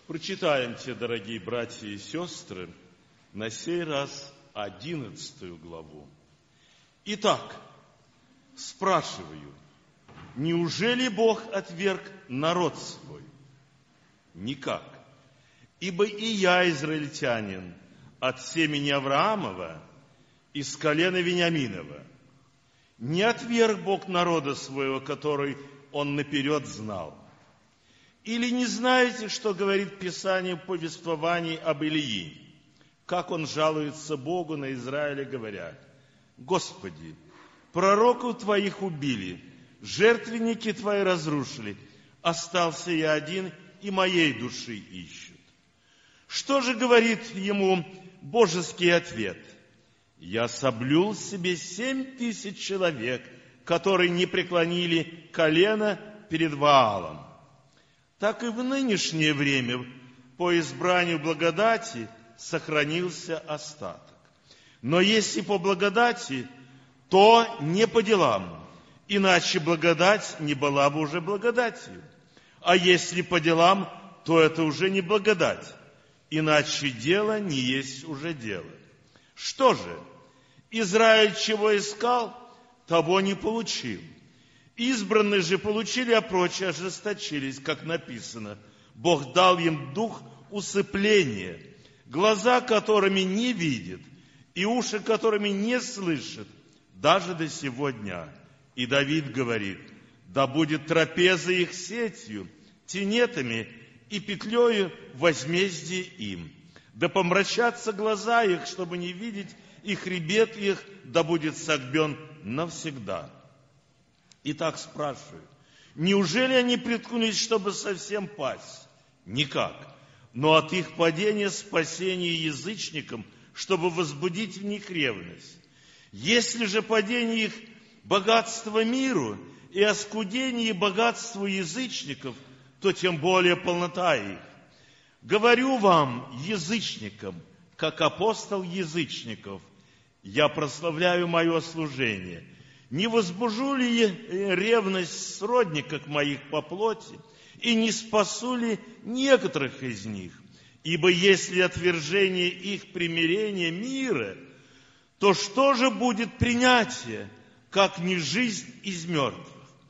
Прочитаем те, дорогие братья и сестры, на сей раз 11 главу. Итак, спрашиваю, неужели Бог отверг народ свой? Никак. Ибо и я, израильтянин, от семени Авраамова, из колена Вениаминова. Не отверг Бог народа своего, который Он наперед знал. Или не знаете, что говорит Писание в повествовании об Илии? Как он жалуется Богу на Израиле, говоря: «Господи, пророков Твоих убили, жертвенники Твои разрушили, остался я один, и моей души ищут». Что же говорит ему божеский ответ? «Я соблюл себе 7000 человек, которые не преклонили колено перед Ваалом». Так и в нынешнее время по избранию благодати сохранился остаток. Но если по благодати, то не по делам, иначе благодать не была бы уже благодатью. А если по делам, то это уже не благодать, иначе дело не есть уже дело. Что же? Израиль чего искал, того не получил. Избранные же получили, а прочие ожесточились, как написано. Бог дал им дух усыпления, глаза которыми не видят, и уши которыми не слышат, даже до сего дня. И Давид говорит: да будет трапеза их сетью, тенетами и петлею возмездие им. Да помрачатся глаза их, чтобы не видеть, и хребет их да будет согбен навсегда. Итак, спрашиваю, неужели они приткнулись, чтобы совсем пасть? Никак. Но от их падения спасение язычникам, чтобы возбудить в них ревность. Если же падение их богатство миру и оскудение богатству язычников, то тем более полнота их. Говорю вам, язычникам, как апостол язычников, я прославляю мое служение. Не возбужу ли ревность сродников моих по плоти, и не спасу ли некоторых из них? Ибо если отвержение их примирения мира, то что же будет принятие, как не жизнь из мертвых?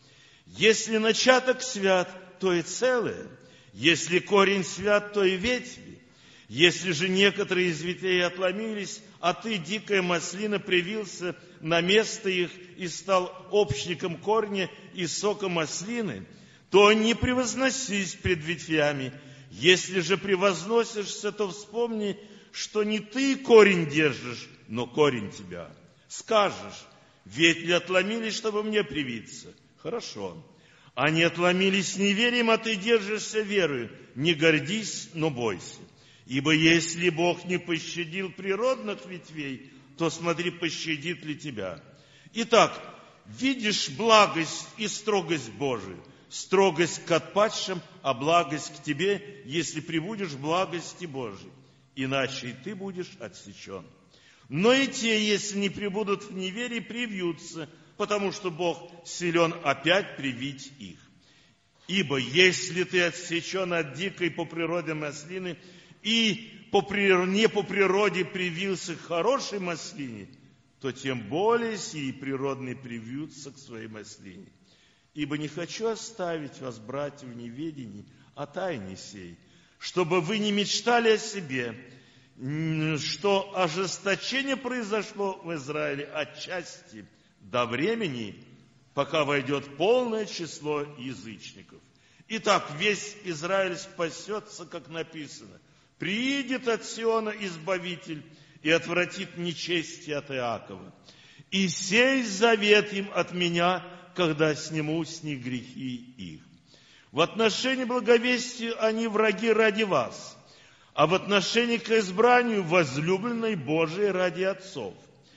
Если начаток свят, то и целое. Если корень свят, то и ветви. Если же некоторые из ветвей отломились, а ты, дикая маслина, привился на место их и стал общником корня и сока маслины, то не превозносись пред ветвями. Если же превозносишься, то вспомни, что не ты корень держишь, но корень тебя. Скажешь: ветви отломились, чтобы мне привиться. Хорошо. Они отломились неверием, а ты держишься верою. Не гордись, но бойся. Ибо если Бог не пощадил природных ветвей, то смотри, пощадит ли тебя. Итак, видишь благость и строгость Божию. Строгость к отпадшим, а благость к тебе, если пребудешь в благости Божией. Иначе и ты будешь отсечен. Но и те, если не пребудут в неверии, привьются, потому что Бог силен опять привить их. Ибо если ты отсечен от дикой по природе маслины, и не по природе привился к хорошей маслине, то тем более сии природные привьются к своей маслине. Ибо не хочу оставить вас, братья, в неведении о тайне сей, чтобы вы не мечтали о себе, что ожесточение произошло в Израиле отчасти до времени, пока войдет полное число язычников. Итак, весь Израиль спасется, как написано. Приидет от Сиона Избавитель и отвратит нечестие от Иакова. И сей завет им от меня, когда сниму с них грехи их. В отношении благовестию они враги ради вас, а в отношении к избранию возлюбленной Божией ради отцов.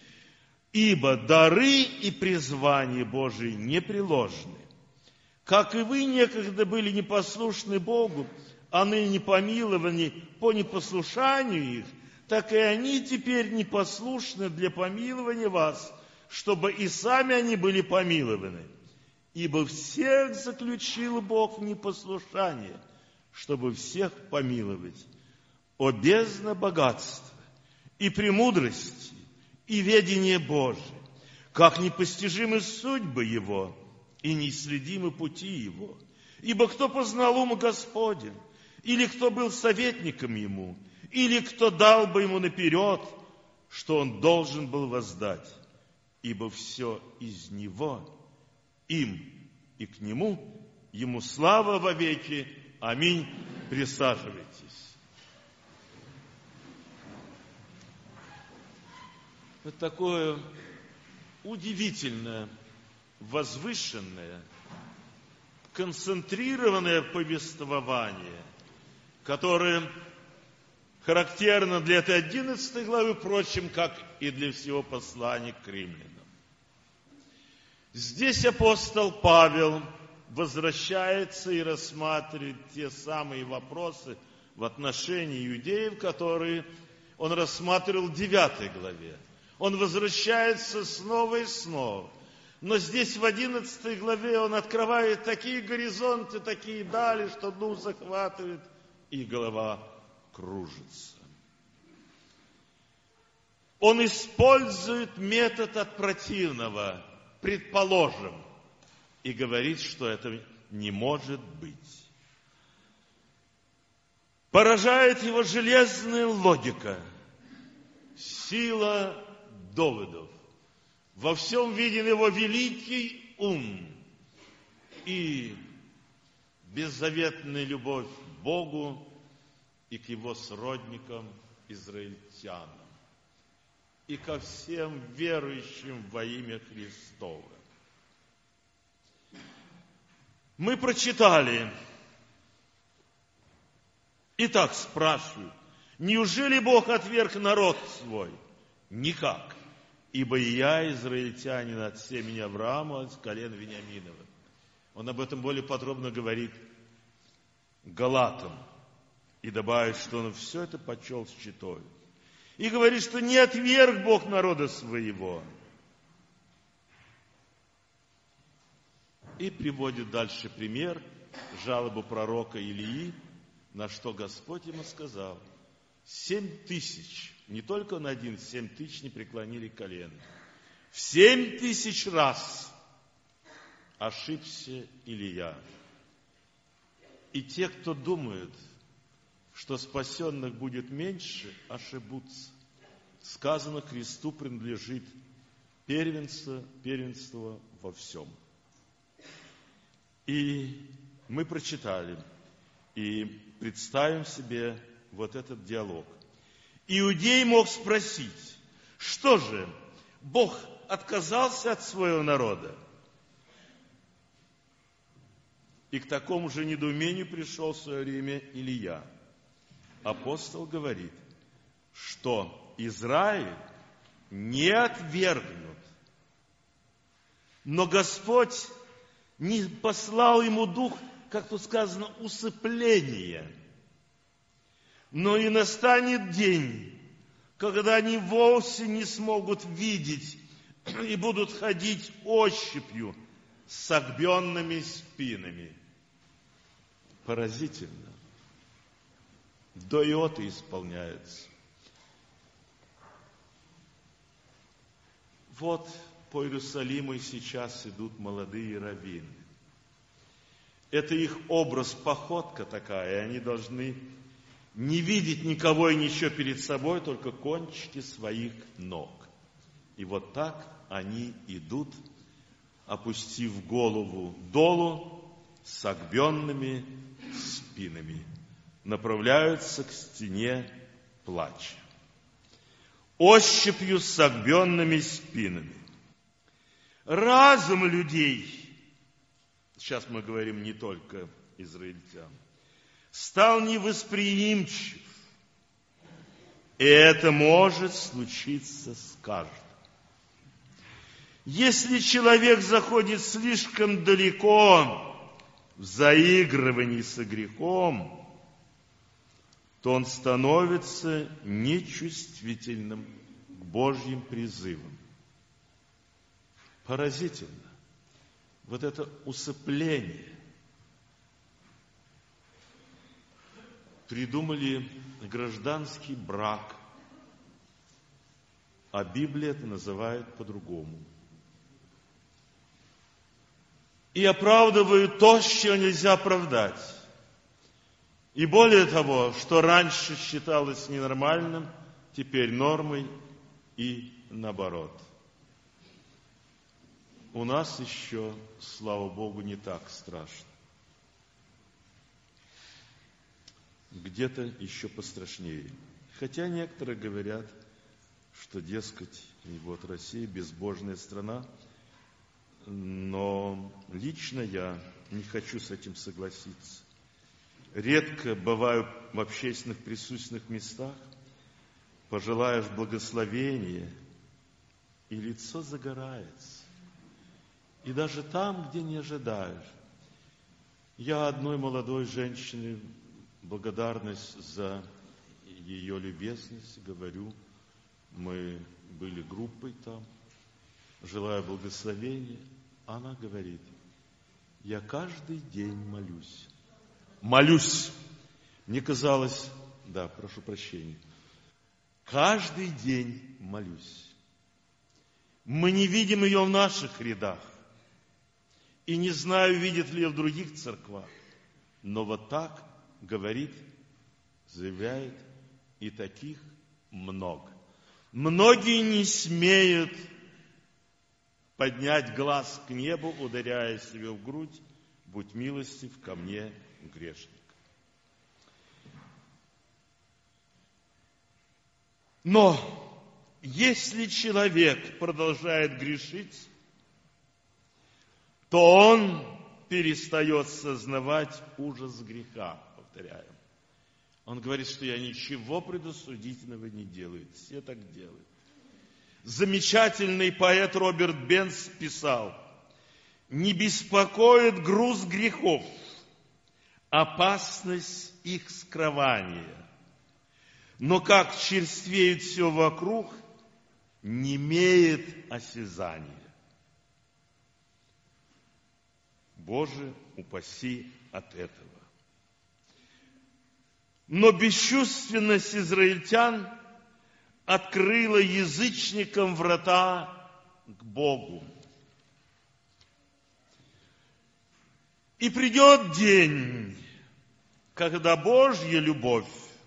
Ибо дары и призвания Божии непреложны. Как и вы некогда были непослушны Богу, а ныне помилованы по непослушанию их, так и они теперь непослушны для помилования вас, чтобы и сами они были помилованы. Ибо всех заключил Бог в непослушание, чтобы всех помиловать. О бездна богатства и премудрости, и ведение Божие, как непостижимы судьбы Его, и неисследимы пути Его. Ибо кто познал ум Господень, или кто был советником Ему, или кто дал бы Ему наперед, что Он должен был воздать? Ибо все из Него, им и к Нему, Ему слава во веки. Аминь. Присаживайтесь. Вот такое удивительное, возвышенное, концентрированное повествование, которое характерно для этой 11 главы, впрочем, как и для всего послания к римлянам. Здесь апостол Павел возвращается и рассматривает те самые вопросы в отношении иудеев, которые он рассматривал в 9 главе. Он возвращается снова и снова. Но здесь в 11 главе он открывает такие горизонты, такие дали, что дух захватывает, и голова кружится. Он использует метод от противного, предположим, и говорит, что это не может быть. Поражает его железная логика, сила доводов. Во всем виден его великий ум и беззаветная любовь к Богу и к его сродникам, израильтянам, и ко всем верующим во имя Христово. Мы прочитали. Итак, спрашиваю, неужели Бог отверг народ свой? Никак. Ибо и я, израильтянин от семени Авраама, от колена Вениаминова. Он об этом более подробно говорит Галатам. И добавит, что он все это почел счетою. И говорит, что не отверг Бог народа своего. И приводит дальше пример, жалобу пророка Илии, на что Господь ему сказал: 7000, не только он один, 7000 не преклонили колено. В 7000 раз ошибся Илия. И те, кто думают, что спасенных будет меньше, ошибутся. Сказано, Христу принадлежит первенство во всем. И мы прочитали и представим себе вот этот диалог. Иудей мог спросить, что же, Бог отказался от своего народа? И к такому же недоумению пришел в свое время Илия. Апостол говорит, что Израиль не отвергнут, но Господь не послал ему дух, как тут сказано, усыпления. Но и настанет день, когда они вовсе не смогут видеть и будут ходить ощупью с согбенными спинами. Поразительно. До иоты исполняется. Вот по Иерусалиму и сейчас идут молодые раввины. Это их образ, походка такая, и они должны не видеть никого и ничего перед собой, только кончики своих ног. И вот так они идут, опустив голову долу, с согбенными спинами, направляются к стене плача. Ощупью с согбенными спинами. Разум людей, сейчас мы говорим не только израильтян, стал невосприимчив. И это может случиться с каждым. Если человек заходит слишком далеко в заигрывании со грехом, то он становится нечувствительным к Божьим призывам. Поразительно. Вот это усыпление. придумали гражданский брак, а Библия это называет по-другому. И оправдывают то, что нельзя оправдать. И более того, что раньше считалось ненормальным, теперь нормой и наоборот. У нас еще, слава Богу, не так страшно. Где-то еще пострашнее. Хотя некоторые говорят, что, дескать, и вот Россия безбожная страна, но лично я не хочу с этим согласиться. Редко бываю в общественных присутственных местах, пожелаешь благословения, и лицо загорается. И даже там, где не ожидаешь. Я одной молодой женщине благодарность за ее любезность говорю. Мы были группой там, желая благословения. Она говорит, я каждый день молюсь. Молюсь. Мне казалось, да, прошу прощения, каждый день молюсь. Мы не видим ее в наших рядах. И не знаю, видит ли ее в других церквах. Но вот так говорит, заявляет, и таких много. Многие не смеют поднять глаз к небу, ударяя себе в грудь, будь милостив ко мне, грешник. Но если человек продолжает грешить, то он перестает сознавать ужас греха, повторяем. Он говорит, что я ничего предосудительного не делаю. Все так делают. Замечательный поэт Роберт Бенц писал, не беспокоит груз грехов, опасность их скрывания. Но как черствеет все вокруг, не имеет осязания. Боже, упаси от этого. Но бесчувственность израильтян открыла язычникам врата к Богу. И придет день, когда Божья любовь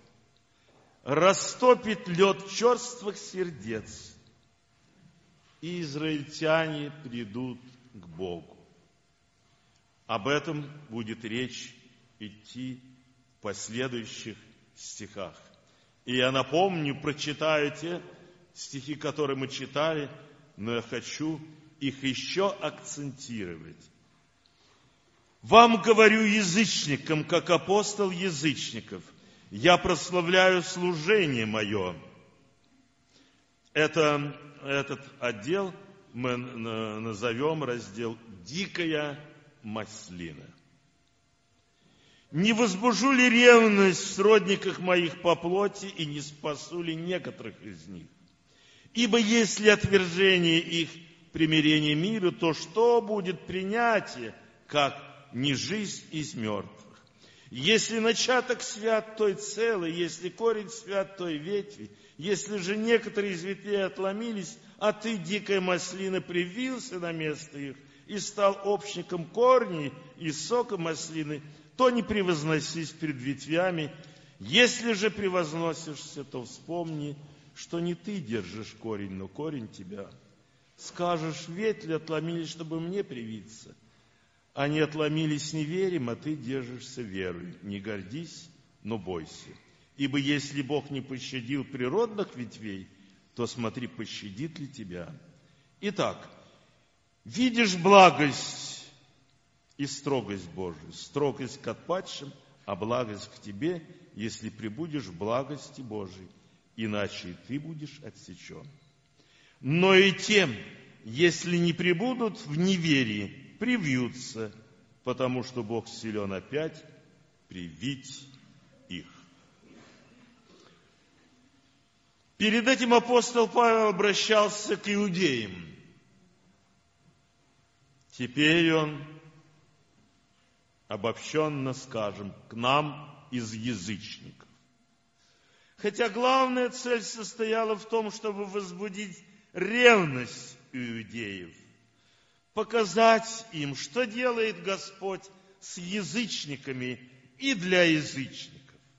растопит лед черствых сердец, и израильтяне придут к Богу. Об этом будет речь идти в последующих стихах. И я напомню, прочитаю те стихи, которые мы читали, но я хочу их еще акцентировать. Вам говорю язычникам, как апостол язычников, я прославляю служение мое. Этот отдел мы назовем раздел «Дикая маслина». Не возбужу ли ревность в сродниках моих по плоти и не спасу ли некоторых из них? Ибо если отвержение их примирение миру, то что будет принятие, как не жизнь из мертвых? Если начаток свят, то и целый, если корень свят, то и ветви. Если же некоторые из ветвей отломились, а ты, дикая маслина, привился на место их и стал общником корней и сока маслины, то не превозносись перед ветвями. Если же превозносишься, то вспомни, что не ты держишь корень, но корень тебя. Скажешь, ветви отломились, чтобы мне привиться. Они отломились неверием, а ты держишься верой. Не гордись, но бойся. Ибо если Бог не пощадил природных ветвей, то смотри, пощадит ли тебя. Итак, видишь благость и строгость Божию. Строгость к отпадшим, а благость к тебе, если пребудешь в благости Божией. Иначе и ты будешь отсечен. Но и тем, если не пребудут в неверии, привьются, потому что Бог силен опять привить их. Перед этим апостол Павел обращался к иудеям. Теперь он, обобщенно скажем, к нам, из язычников. Хотя главная цель состояла в том, чтобы возбудить ревность иудеев, показать им, что делает Господь с язычниками и для язычников.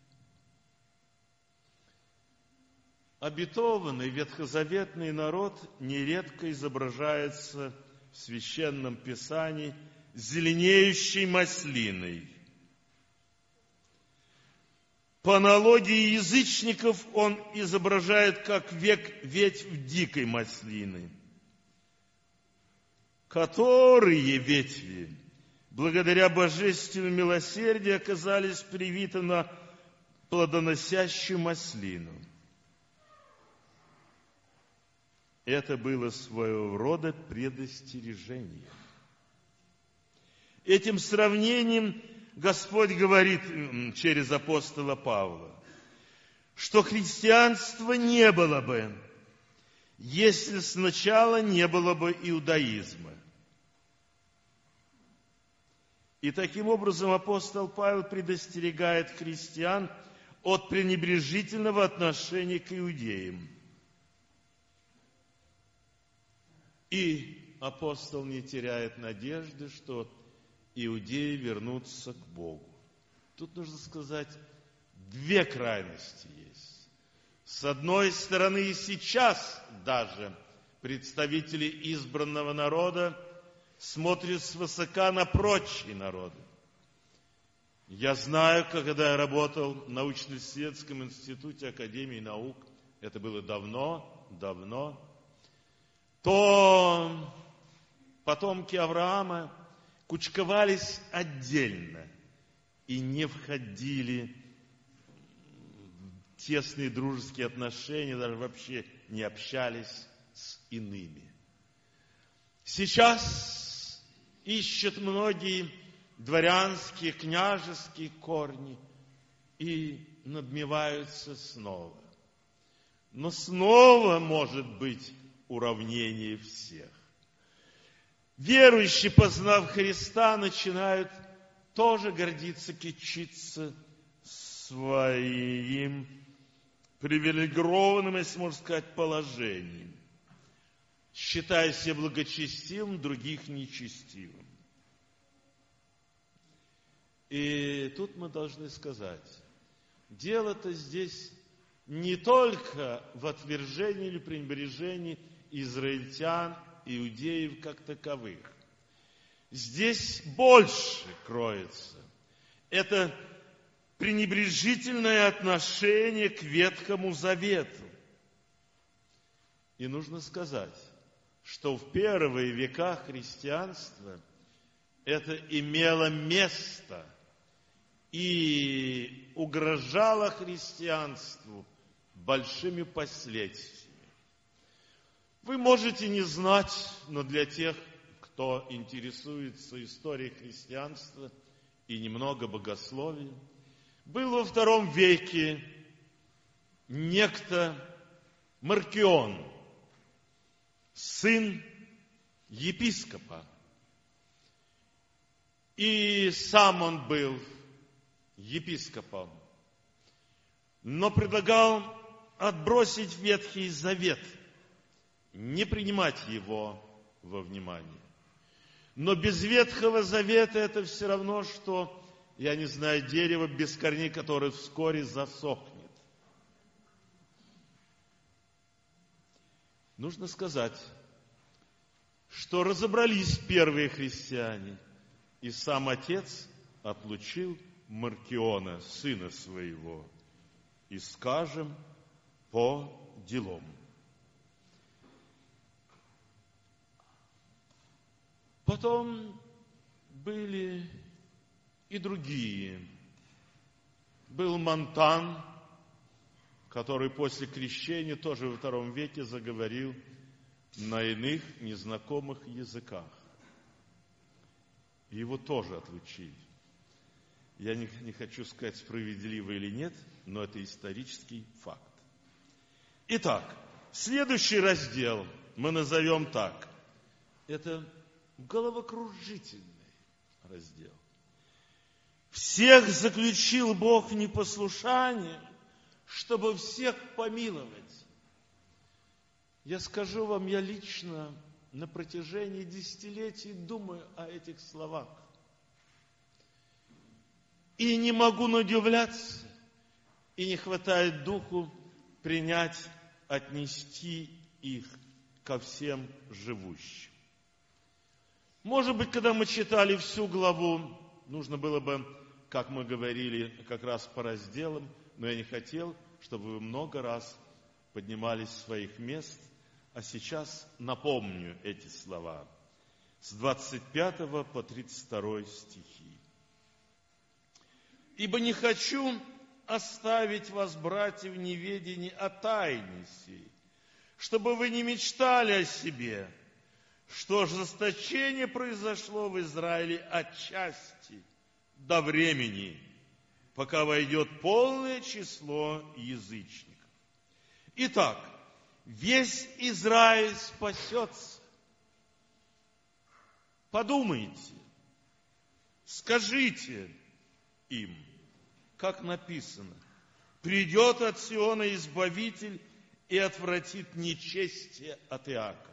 Обетованный ветхозаветный народ нередко изображается в Священном Писании зеленеющей маслиной. По аналогии язычников он изображает как ветвь дикой маслины, которые ветви, благодаря божественному милосердию, оказались привиты на плодоносящую маслину. Это было своего рода предостережение. Этим сравнением Господь говорит через апостола Павла, что христианства не было бы, если сначала не было бы иудаизма. И таким образом апостол Павел предостерегает христиан от пренебрежительного отношения к иудеям. И апостол не теряет надежды, что иудеи вернутся к Богу. Тут нужно сказать, две крайности есть. С одной стороны, и сейчас даже представители избранного народа смотрят свысока на прочие народы. Я знаю, когда я работал в научно-исследовательском институте Академии наук, это было давно, то потомки Авраама кучковались отдельно и не входили в тесные дружеские отношения, даже вообще не общались с иными. Сейчас ищут многие дворянские, княжеские корни и надмеваются снова. Но снова может быть уравнение всех. Верующие, познав Христа, начинают тоже гордиться, кичиться своим привилегированным, если можно сказать, положением, считая себя благочестивым, других нечестивым. И тут мы должны сказать, дело-то здесь не только в отвержении или пренебрежении израильтян, иудеев как таковых. Здесь больше кроется. Это пренебрежительное отношение к Ветхому Завету. И нужно сказать, что в первые века христианства это имело место и угрожало христианству большими последствиями. Вы можете не знать, но для тех, кто интересуется историей христианства и немного богословия, был во II веке некто Маркион, сын епископа. И сам он был епископом, но предлагал отбросить Ветхий Завет, не принимать его во внимание. Но без Ветхого Завета это все равно, что, я не знаю, дерево без корней, которое вскоре засохнет. Нужно сказать, что разобрались первые христиане, и сам отец отлучил Маркиона, сына своего, и скажем по делам. Потом были и другие. Был Монтан, который после крещения тоже во II веке заговорил на иных незнакомых языках. Его тоже отлучили. Я не хочу сказать, справедливо или нет, но это исторический факт. Итак, следующий раздел мы назовем так. Это головокружительный раздел. Всех заключил Бог в непослушание, чтобы всех помиловать. Я скажу вам, я лично на протяжении десятилетий думаю о этих словах. И не могу надивляться, и не хватает духу принять, отнести их ко всем живущим. Может быть, когда мы читали всю главу, нужно было бы, как мы говорили, как раз по разделам, но я не хотел, чтобы вы много раз поднимались с своих мест, а сейчас напомню эти слова с 25 по 32 стихи. «Ибо не хочу оставить вас, братья, в неведении о тайне сей, чтобы вы не мечтали о себе, что ожесточение произошло в Израиле отчасти до времени, пока войдет полное число язычников. Итак, весь Израиль спасется. Подумайте, скажите им, как написано, придет от Сиона Избавитель и отвратит нечестие от Иакова.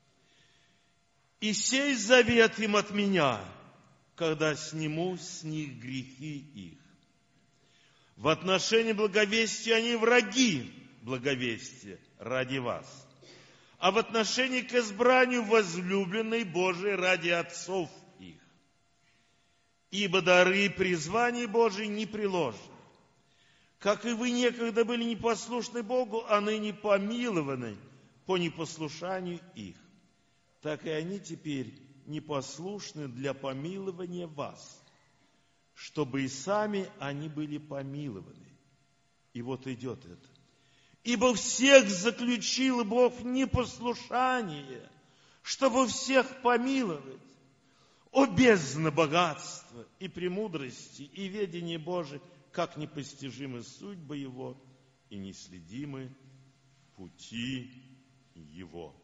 И сей завет им от меня, когда сниму с них грехи их. В отношении благовестия они враги благовестия ради вас, а в отношении к избранию возлюбленной Божией ради отцов их. Ибо дары призвания Божией не приложены. Как и вы некогда были непослушны Богу, а ныне помилованы по непослушанию их, так и они теперь непослушны для помилования вас, чтобы и сами они были помилованы. И вот идет это. Ибо всех заключил Бог в непослушание, чтобы всех помиловать. О бездна богатства и премудрости, и ведение Божие, как непостижимы судьбы Его, и неследимы пути Его».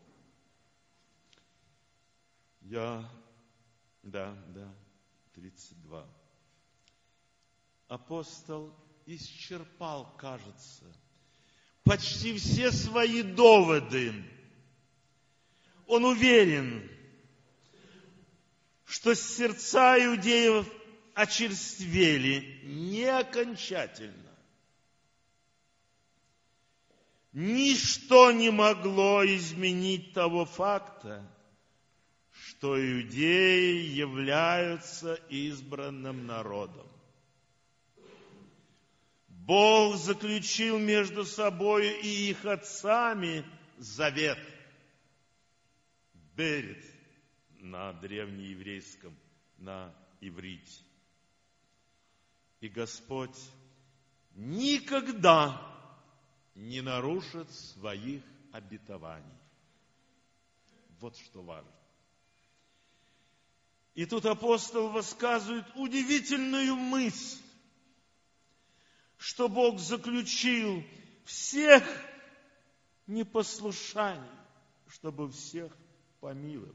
Да, 32. Апостол исчерпал, кажется, почти все свои доводы. Он уверен, что сердца иудеев очерствели не окончательно. Ничто не могло изменить того факта, что иудеи являются избранным народом. Бог заключил между собой и их отцами завет. Берет на древнееврейском, на иврите. И Господь никогда не нарушит своих обетований. Вот что важно. И тут апостол высказывает удивительную мысль, что Бог заключил всех непослушаний, чтобы всех помиловать.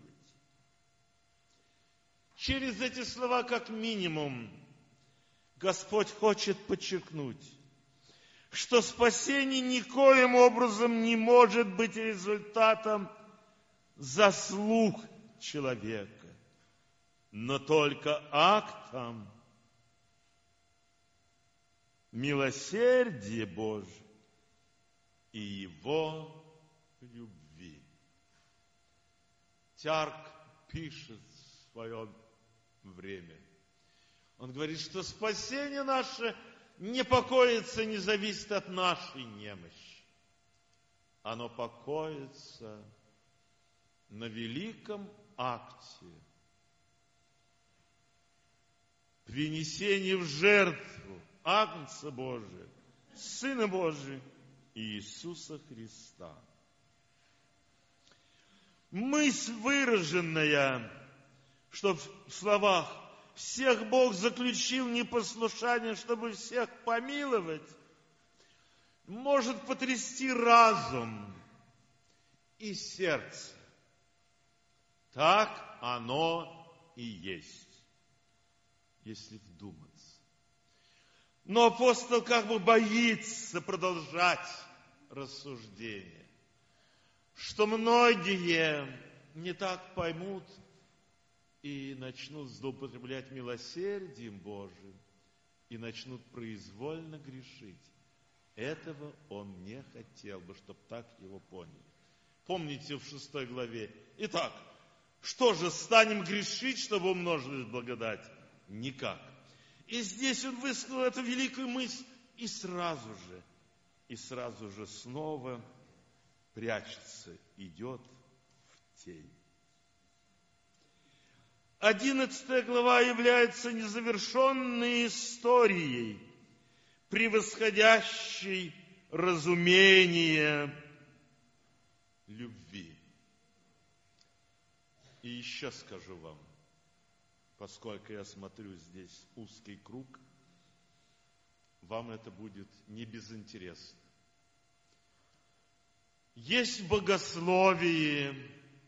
Через эти слова, как минимум, Господь хочет подчеркнуть, что спасение никоим образом не может быть результатом заслуг человека, но только актом милосердия Божия и Его любви. Тярк пишет в свое время. Он говорит, что спасение наше не покоится, не зависит от нашей немощи. Оно покоится на великом акте принесения в жертву Агнца Божия, Сына Божия и Иисуса Христа. Мысль, выраженная, что в словах «всех Бог заключил непослушание, чтобы всех помиловать», может потрясти разум и сердце. Так оно и есть, если вдуматься. Но апостол как бы боится продолжать рассуждение, что многие не так поймут и начнут злоупотреблять милосердием Божиим и начнут произвольно грешить. Этого он не хотел бы, чтобы так его поняли. Помните в 6 главе. Итак, что же, станем грешить, чтобы умножилась благодать? Никак. И здесь он высказал эту великую мысль, и сразу же снова прячется, идет в тень. 11 глава является незавершенной историей, превосходящей разумение любви. И еще скажу вам, поскольку я смотрю здесь узкий круг, вам это будет не безинтересно. Есть в богословии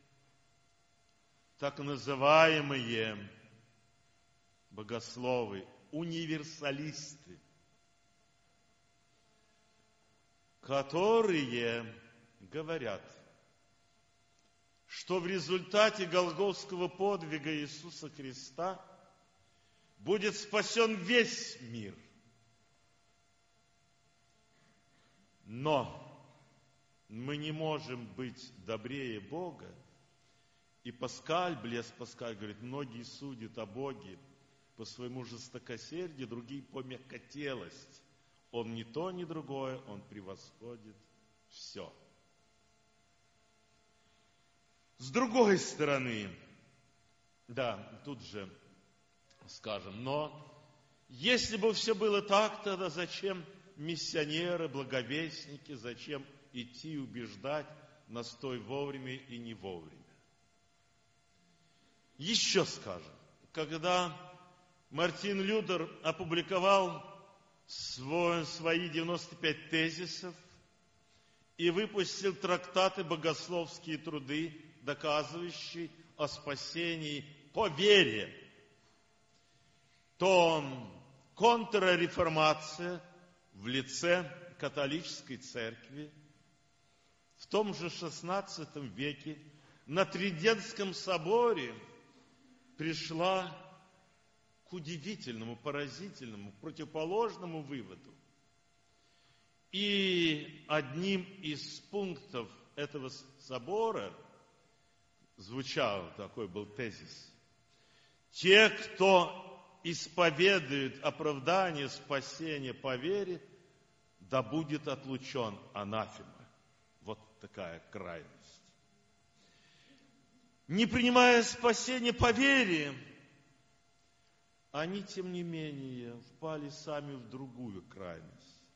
так называемые богословы, универсалисты, которые говорят, что в результате Голгофского подвига Иисуса Христа будет спасен весь мир. Но мы не можем быть добрее Бога. И Блес Паскаль говорит, многие судят о Боге по своему жестокосердию, другие по мягкотелости. Он ни то, ни другое, он превосходит все. С другой стороны, да, тут же скажем, но если бы все было так, тогда зачем миссионеры, благовестники, зачем идти убеждать, настой вовремя и не вовремя? Еще скажем, когда Мартин Лютер опубликовал свои 95 тезисов и выпустил трактаты богословские труды, доказывающие о спасении по вере, то контрреформация в лице католической церкви в том же XVI веке на Тридентском соборе пришла к удивительному, поразительному, противоположному выводу. И одним из пунктов этого собора звучал, такой был тезис: те, кто исповедует оправдание, спасение по вере, да будет отлучен анафема. Вот такая крайность. Не принимая спасение по вере, они, тем не менее, впали сами в другую крайность.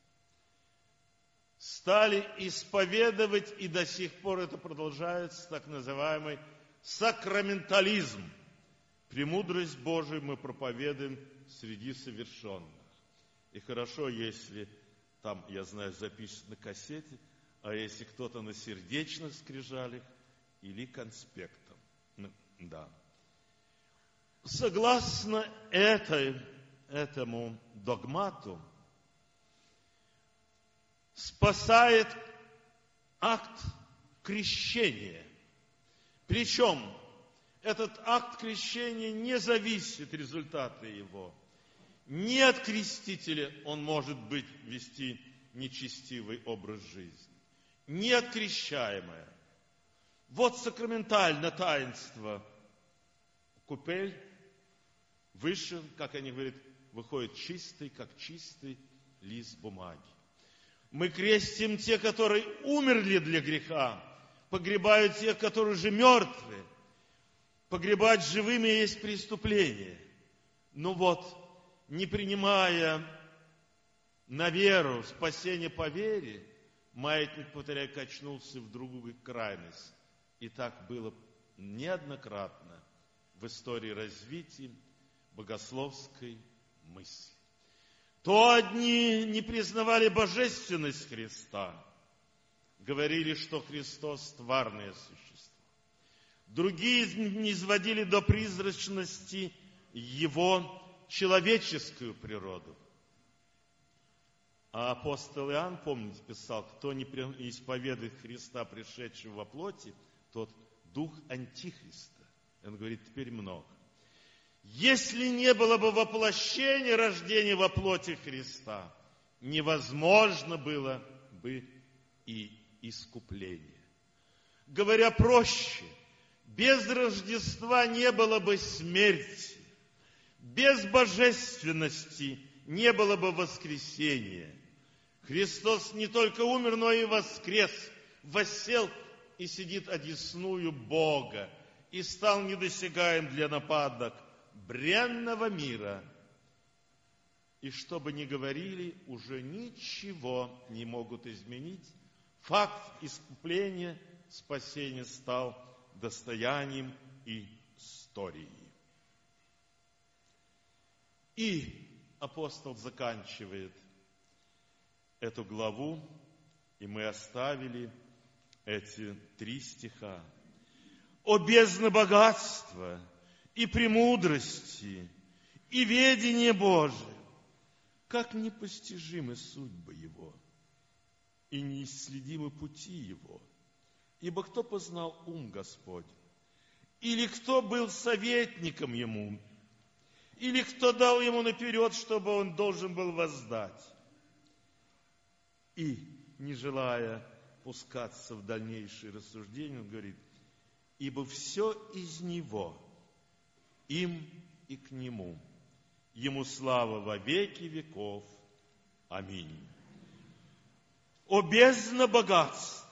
Стали исповедовать, и до сих пор это продолжается, так называемый сакраментализм. Премудрость Божию мы проповедуем среди совершенных. И хорошо, если там, я знаю, запишут на кассете, а если кто-то на сердечных скрижалях или конспектом. Да. Согласно этому догмату, спасает акт крещения. Причем этот акт крещения не зависит, результаты его, ни от крестителя, он может быть вести нечестивый образ жизни, ни от крещаемого. Вот сакраментальное таинство. Купель выше, как они говорят, выходит чистый, как чистый лист бумаги. Мы крестим тех, которые умерли для греха, погребают тех, которые уже мертвы. Погребать живыми есть преступление. Но вот, не принимая на веру спасение по вере, маятник, повторяю, качнулся в другую крайность. И так было неоднократно в истории развития богословской мысли. То одни не признавали божественность Христа, говорили, что Христос тварное существо. Другие низводили до призрачности Его человеческую природу. А апостол Иоанн, помните, писал: кто не исповедует Христа, пришедшего во плоти, тот дух антихриста. Он говорит, теперь много. Если не было бы воплощения, рождения во плоти Христа, невозможно было бы и искупление. Говоря проще, без Рождества не было бы смерти, без божественности не было бы воскресения. Христос не только умер, но и воскрес, воссел и сидит одесную Бога, и стал недосягаем для нападок бренного мира. И что бы ни говорили, уже ничего не могут изменить. Факт искупления, спасения стал достоянием истории. И апостол заканчивает эту главу, и мы оставили эти 3 стиха. «О бездна богатства и премудрости, и ведение Божие, как непостижимы судьбы Его, и неисследимы пути Его. Ибо кто познал ум Господень? Или кто был советником Ему? Или кто дал Ему наперед, чтобы Он должен был воздать?» И, не желая пускаться в дальнейшие рассуждения, он говорит: «Ибо все из Него, им и к Нему. Ему слава во веки веков. Аминь». О бездна богатства!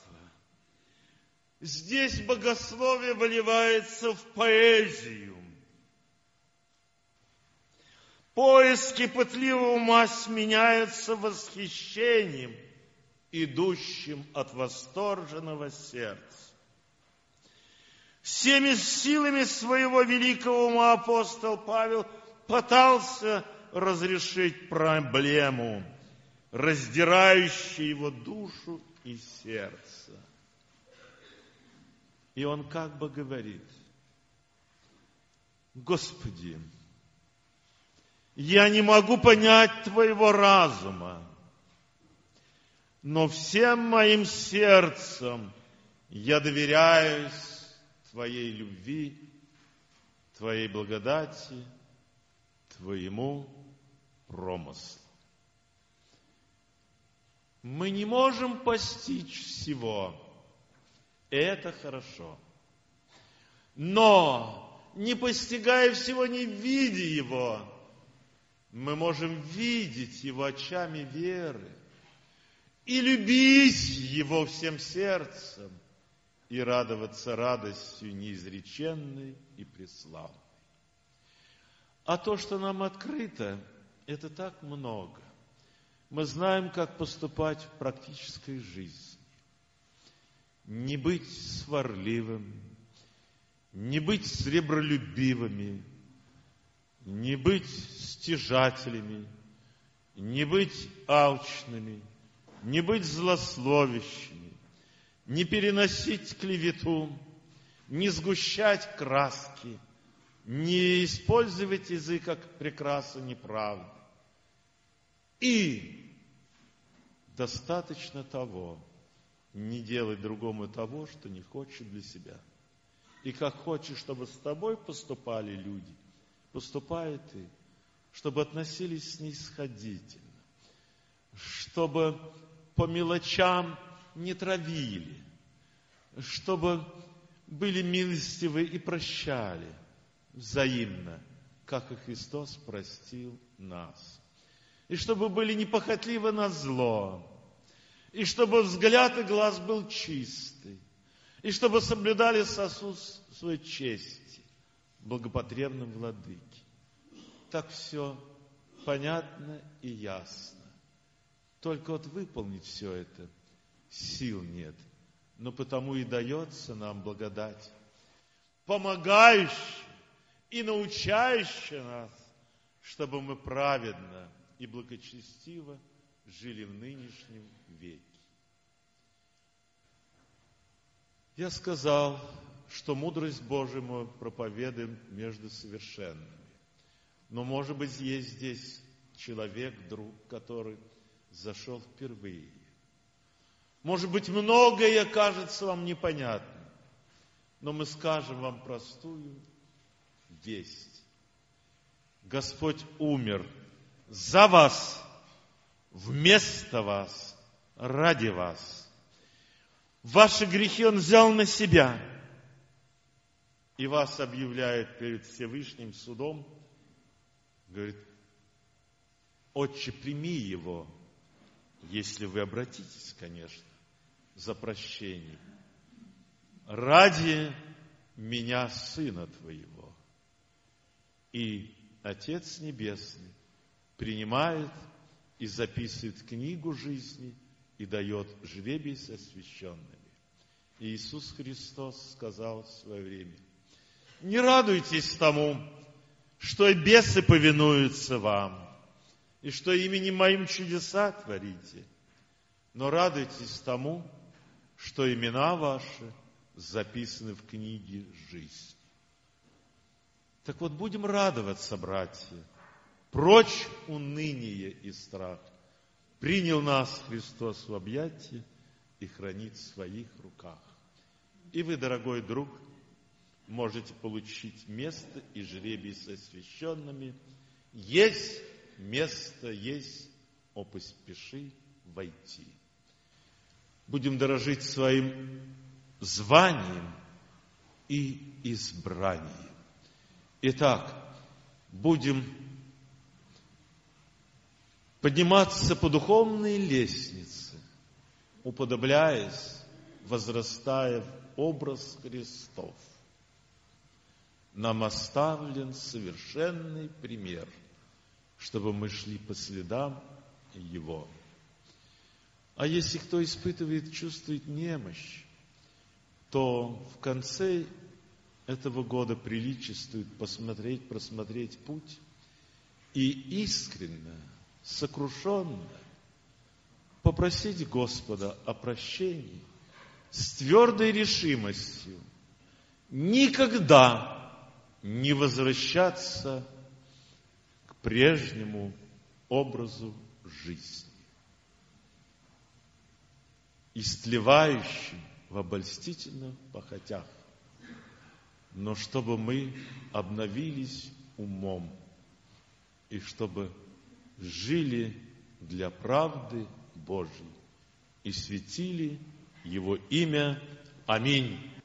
Здесь богословие выливается в поэзию. Поиски пытливого ума сменяются восхищением, идущим от восторженного сердца. Всеми силами своего великого ума апостол Павел пытался разрешить проблему, раздирающую его душу и сердце. И он как бы говорит: Господи, я не могу понять Твоего разума, но всем моим сердцем я доверяюсь Твоей любви, Твоей благодати, Твоему промыслу. Мы не можем постичь всего, и это хорошо. Но, не постигая всего, не видя Его, мы можем видеть Его очами веры и любить Его всем сердцем и радоваться радостью неизреченной и преславной. А то, что нам открыто, это так много. Мы знаем, как поступать в практической жизни. Не быть сварливым, не быть сребролюбивыми, не быть стяжателями, не быть алчными, не быть злословящими, не переносить клевету, не сгущать краски, не использовать язык как прекраса неправды. И достаточно того, не делать другому того, что не хочет для себя. И как хочешь, чтобы с тобой поступали люди, поступай и ты, чтобы относились снисходительно, чтобы по мелочам не травили, чтобы были милостивы и прощали взаимно, как и Христос простил нас. И чтобы были непохотливы на зло, и чтобы взгляд и глаз был чистый, и чтобы соблюдали сосуд своей чести, благопотребным владыке. Так все понятно и ясно. Только вот выполнить все это сил нет, но потому и дается нам благодать, помогающая и научающая нас, чтобы мы праведно и благочестиво жили в нынешнем веке. Я сказал, что мудрость Божию мы проповедуем между совершенными. Но, может быть, есть здесь человек, друг, который зашел впервые. Может быть, многое кажется вам непонятным, но мы скажем вам простую весть. Господь умер за вас, вместо вас, ради вас. Ваши грехи Он взял на себя и вас объявляет перед Всевышним судом. Говорит: Отче, прими его, если вы обратитесь, конечно, за прощением, ради меня, Сына Твоего. И Отец Небесный принимает и записывает книгу жизни и дает жребий с освященными. И Иисус Христос сказал в свое время: не радуйтесь тому, что и бесы повинуются вам, и что именем Моим чудеса творите, но радуйтесь тому, что имена ваши записаны в книге жизни. Так вот, будем радоваться, братья. Прочь уныние и страх. Принял нас Христос в объятия и хранит в своих руках. И вы, дорогой друг, можете получить место и жребий с освященными. Есть место, есть, о, поспеши войти. Будем дорожить своим званием и избранием. Итак, будем подниматься по духовной лестнице, уподобляясь, возрастая в образ Христов. Нам оставлен совершенный пример, чтобы мы шли по следам Его. А если кто испытывает, чувствует немощь, то в конце этого года приличествует просмотреть путь и искренне, сокрушенно попросить Господа о прощении с твердой решимостью никогда не возвращаться к прежнему образу жизни, истлевающим в обольстительных похотях, но чтобы мы обновились умом и чтобы жили для правды Божьей и светили Его имя. Аминь.